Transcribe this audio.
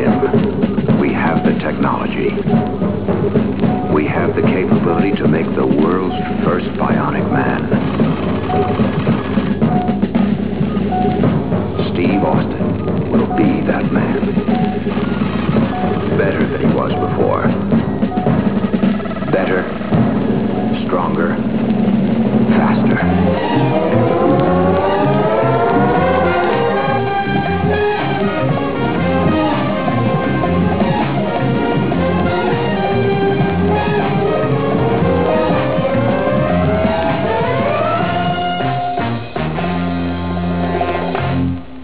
him. We have the technology. We have the capability to make the world's first bionic man. Steve Austin will be that man. Better than he was before. Better, stronger,